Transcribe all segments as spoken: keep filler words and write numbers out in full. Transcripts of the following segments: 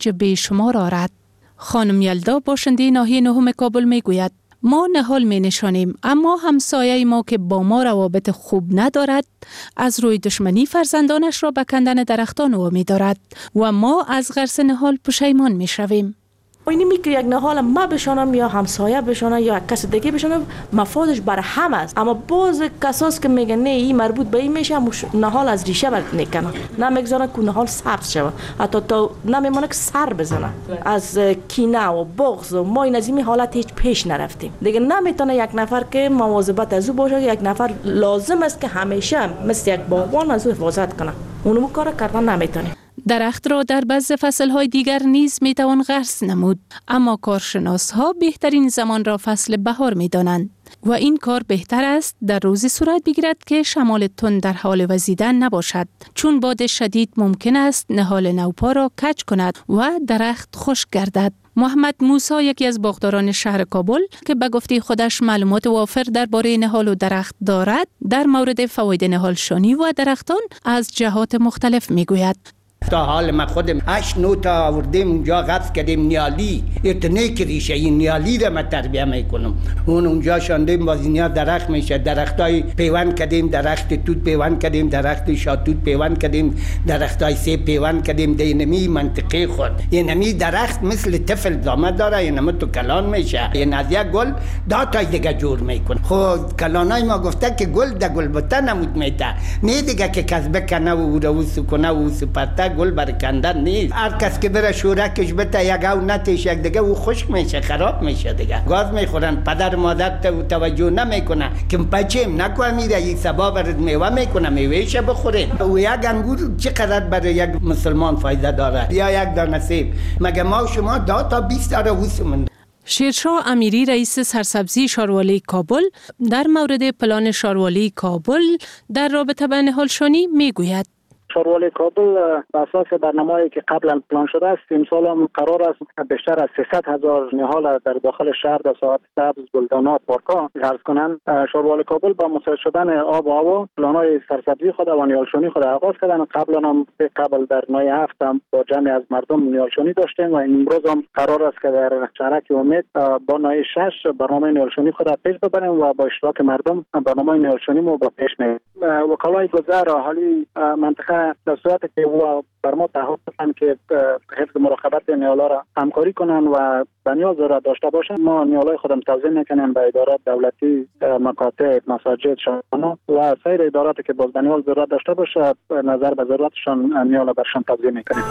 بیشمار آرد. خانم یلدا باشنده ناحیه نهم کابل می گوید ما نهال می نشانیم، اما همسایه ما که با ما روابط خوب ندارد از روی دشمنی فرزندانش را به کندن درختان وامی دارد و ما از غرس نهال پشیمان می شویم. اینی می که یک نهال ما بشانم یا همسایه بشانه یا کس دیگه بشانه مفادش بر هم است، اما باز کساس که میگن نه این مربوط به این میشه نهال از ریشه برد میکنه، نمیگذارن که نهال سبز شود، حتی تا نمیمونه که سر بزنه. از کینه و بغض و ما این از این حالت هیچ پیش نرفتیم دیگه. نمیتونه یک نفر که مواظبت از او باشه، یک نفر لازم است که همیشه مثل یک باغبان از او حفاظت کنه، اونو کار کردن نمیتونه. درخت را در بعض فصل‌های دیگر نیز میتوان غرس نمود، اما کارشناس‌ها بهترین زمان را فصل بهار می‌دانند و این کار بهتر است در روزی صورت بگیرد که شمال تند در حال وزیدن نباشد، چون باد شدید ممکن است نهال نوپا را کج کند و درخت خشک گردد. محمد موسی یکی از باغداران شهر کابل که به گفته خودش معلومات وافر درباره نهال و درخت دارد، در مورد فواید نهالشانی و درختان از جهات مختلف میگوید. تا حال ما خودم هشت نو تا آوردیم اونجا غرس کردیم نیالی، اتنه که ریشه این نیالی را ما تربیه میکنم، اون اونجا شاندیم باز اینیا درخت میشه، درختای پیوند کردیم، درخت توت پیوند کردیم، درخت شاتوت پیوند کردیم، درختای سیب پیوند کردیم. دینمی منطقه خود اینمی درخت مثل طفل دامه داره، اینم تو کلان میشه، این از یک گل دا تا دیگه جور میکنه. خب کلانای ما گفته که گل ده گل بوته نمود میته، نه دیگه که کسبه کنه و رو سکونه و سپرته گل برکندن نیست. هر کس که بره شورکش بته یک او نتیش یک دیگه او خشک میشه، خراب میشه دیگه، گاز میخورن. پدر مادر توجه نمیکنه که بچه‌م نکو میره این سبا برد میوه میکنه، میوهش بخورین. و یک انگور چقدر برای یک مسلمان فایده داره یا یک دانه سیب؟ مگه ما شما دا تا بیست داره وسمون. شیرشاه امیری رئیس سرسبزی شاروالی کابل در مورد پلان شاروالی کابل در رابطه با نهالشانی میگوید. شاروالی کابل بر اساس برنامه‌ای که قبلا پلان شده است، امسال هم قرار است بیشتر از سیصد هزار نهال در داخل شهر در ساحات سبز، گلدان‌ها، پارک‌ها غرس کنند. شاروالی کابل با مساعد شدن آب و هوا پلان‌های سرسبزی خود و نهالشانی خود آغاز کردند. قبلا هم قبل در نایه هفت هم با جمعی از مردم نهالشانی داشتیم و امروز هم قرار است که در شهرک امید با نایه شش برنامه نهالشانی خود پیش ببریم و با اشتراک مردم برنامه نهالشانی ما با پیش می‌بریم. وکلای گذر حالی منطقه در صورتی که او بر ما تعهد دادن که حفظ مراقبت نهال‌ها را همکاری کنند و به نیاز را داشته باشند، ما نهال‌های خودم توزیع میکنیم به ادارات دولتی، مکاتب، مساجد، شانه و سایر اداراتی که باز به نیاز ضرورت داشته باشه نظر به ضرورتشان نهال برشان توزیع میکنیم.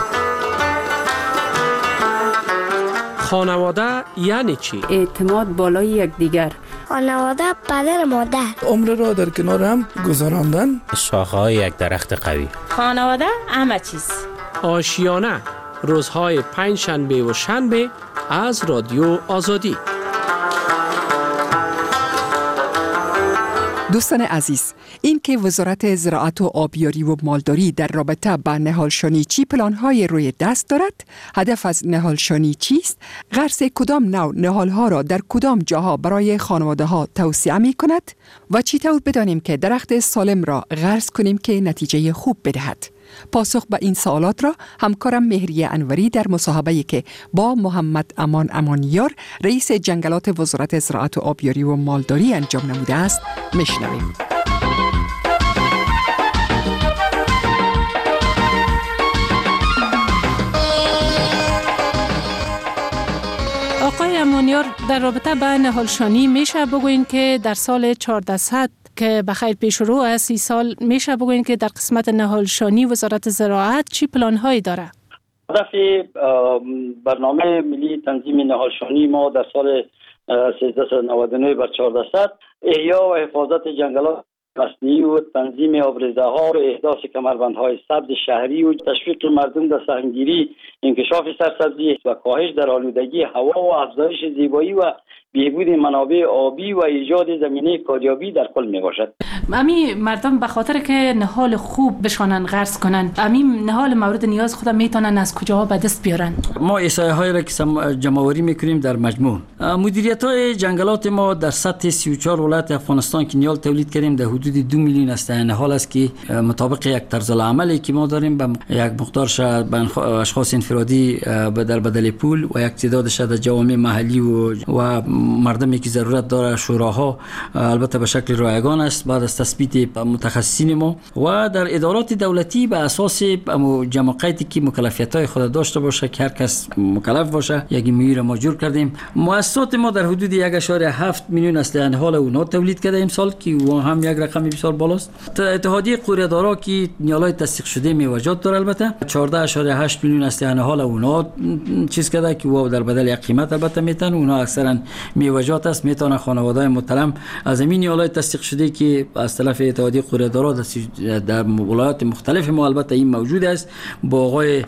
خانواده یعنی چی؟ اعتماد بالای یکدیگر. خانواده پدر مادر. عمر را در کنار هم گذراندن. شاخه‌های یک درخت قوی. خانواده همه چیز. آشیانه روزهای پنج شنبه و شنبه از رادیو آزادی. دوستان عزیز، این که وزارت زراعت و آبیاری و مالداری در رابطه با نهالشانی چی پلان‌های روی دست دارد، هدف از نهالشانی چیست، غرس کدام نوع نهال‌ها را در کدام جاها برای خانواده‌ها توصیه می‌کند و چطور بدانیم که درخت سالم را غرس کنیم که نتیجه خوب بدهد. پاسخ به این سوالات را همکارم مهریه انوری در مصاحبه‌ای که با محمد امان امانیار رئیس جنگلات وزارت زراعت و آبیاری و مالداری انجام نموده است میشنویم. آقای امانیار، در رابطه با نهالشانی میشه بگوین که در سال چهاردهصد که بخیر پیش رو است، سی سال میشه بگوین که در قسمت نهالشانی وزارت زراعت چی پلان هایی داره؟ هدف برنامه ملی تنظیم نهالشانی ما در سال سیزده و نود و نه بر چهاردهصد احیا و حفاظت جنگلات مصنوعی و تنظیم آبریزه‌ها و احداث کمربندهای سبز شهری و تشویق مردم در سهمگیری، انکشاف سرسبزی و کاهش در آلودگی هوا و افزایش زیبایی و بهبود منابع آبی و ایجاد زمینه کاریابی در کل میباشد. امی مردم به خاطر که نهال خوب بشانن غرس کنن، امی نهال مورد نیاز خود میتونن از کجا به دست بیارن؟ ما احصایه های را که جمع‌آوری میکنیم در مجموع مدیریت های جنگلات ما در سطح سی و چهار ولایت افغانستان که نیال تولید کردیم در حدود دو میلیون است. نهال است که مطابق یک طرز العملی که ما داریم به یک مقدارش به اشخاص انفرادی در بدل پول و یک تعدادش در جوامع محلی و و مردمی که ضرورت داره شوراها، البته به شکل رایگان است بعد از تثبیت متخصصین ما و در ادارات دولتی به اساس جمع قیدی که مکلفیت‌های خود داشته باشه که هر کس مکلف باشه یک میر ما جور کردیم. مؤسسات ما در حدود یک و هفت میلیون اسلحه نهال اونا تولید کرده امسال که و هم یک رقم بسیار بالاست. اتحادیه قوریه‌دارا که نیالای تصدیق شده میوجات داره البته چهارده و هشت میلیون اسلحه نهال اونا چیز کرده که و در بدل یک قیمت البته میتن اونا اکثرا میوجات است میتونه خانواده‌های محترم از این نیالای تصدیق شده که از طرف اتحادیه قوریه‌دارا در ولایات مختلف ما البته این موجود است باغ‌های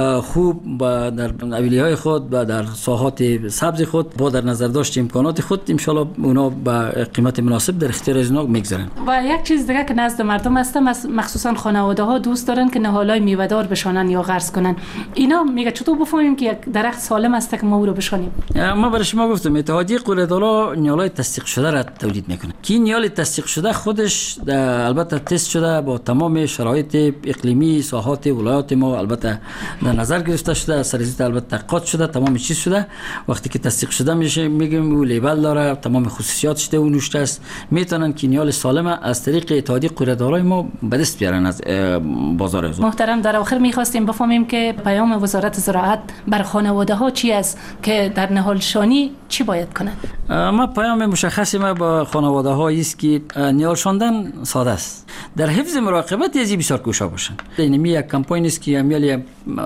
خوب و در اولیه‌های خود و در ساحات سبز خود با در نظر داشت امکانات خود ان شاء الله اونا با قیمت مناسب در اختیار از اونا میگذارن. و یک چیز دیگه که نزد مردم است مخصوصا خانواده‌ها دوست دارن که نهالای میوه‌دار بشانن یا غرس کنن. اینا میگه چطور بفهمیم که یک درخت سالم است که ما او رو بشانیم؟ ما برای شما گفتم اتحادیه قوریه‌دارا نیالای تصدیق شده را تولید میکنه. کی نیال تصدیق شده خودش البته تست شده با تمام شرایط اقلیمی ساحات ولایات ما البته در نظر گرفته شده، سرزیت البته تحقیقات شده، تمام چیز شده. وقتی که تصدیق شده میشه میگیم او لیبل داره، تمام خصوصیاتش ده و نوشته است، میتونن که نیال سالم از طریق اتحادیه قوریه‌دارای ما به دست بیارن از بازار از. محترم در آخر میخواستیم بفهمیم که پیام وزارت زراعت بر خانواده ها چی است که در نهال شانی چی باید کنند؟ ما پیام مشخصی ما با خانواده ها است که نهال شاندن ساده است. در حفظ مراقبت از بسیار کوشا باشن. این یک کمپاین است که امیالی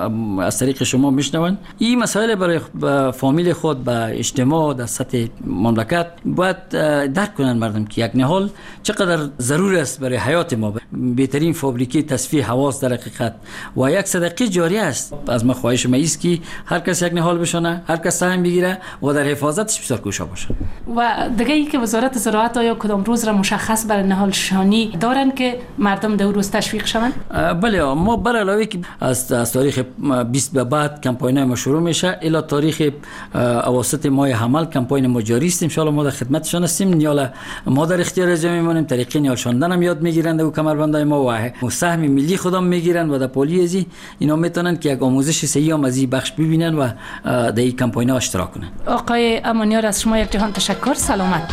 از طریق شما میشنون. این مسائل برای فامیل خود با اجتماع در سطح مملکت باید درک کنن مردم که یک نهال چقدر ضرور است برای حیات ما. بهترین فابریکه تصفیه هوا در حقیقت و یک صدقه جاری است. از ما خواهش ما است که هر کس یک نهال بشونه، هر کس سهم بگیره و در حفاظتش بسیار کوشا باشه. و دیگه ای که وزارت زراعت آیا کدام روز را مشخص برای نهال شانی دارن که مردم در روز تشویق شوند؟ بله ما بر علاوه که از, از تاریخ بیست به بعد کمپاین ما شروع میشه الی تاریخ اواسط ماه حمل کمپاین ما جاری است. ان شاء الله ما در خدمتشان هستیم. نیال ما در اختیار از میمونیم، طریق نیال شاندن هم یاد میگیرند و کمربندای ما و سهم ملی خودم میگیرند و در پولی ازی اینا میتونن که یک آموزش صحیح هم از این بخش ببینن و در این کمپاین ها اشتراک کنن. آقای امانیار از شما یک جهان تشکر. سلامت.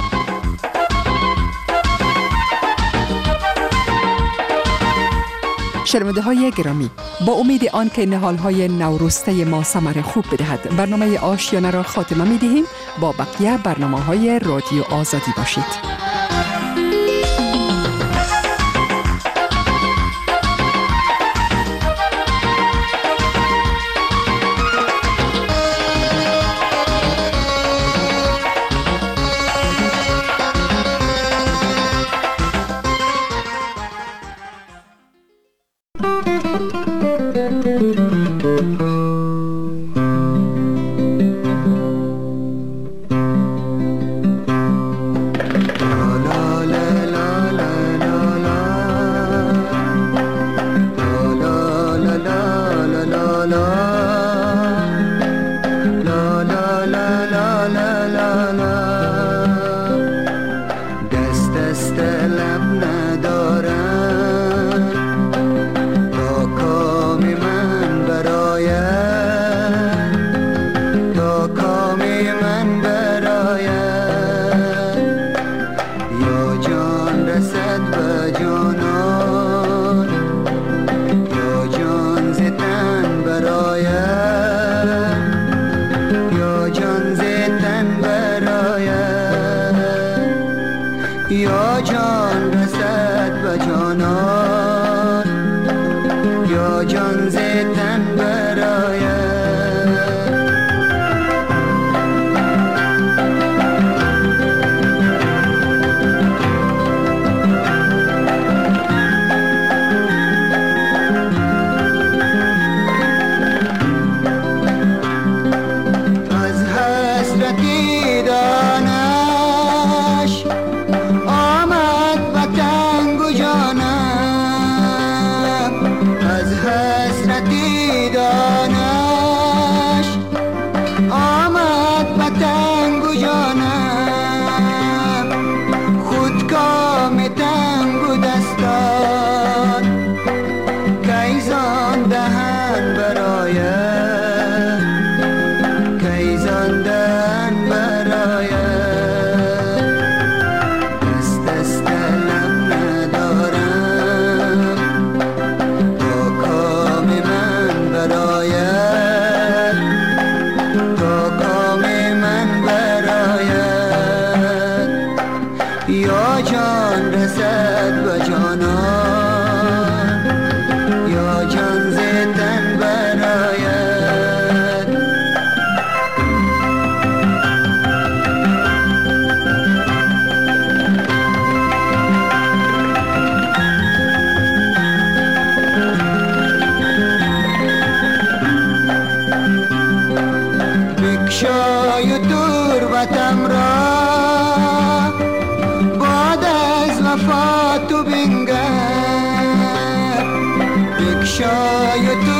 شنونده های گرامی، با امید آن که نهال های نورسته ما ثمر خوب بدهد برنامه آشیانه را خاتمه می دهیم. با بقیه برنامه های رادیو آزادی باشید. بکشای تربتم را، باد از وفا تو بنگر، بکشای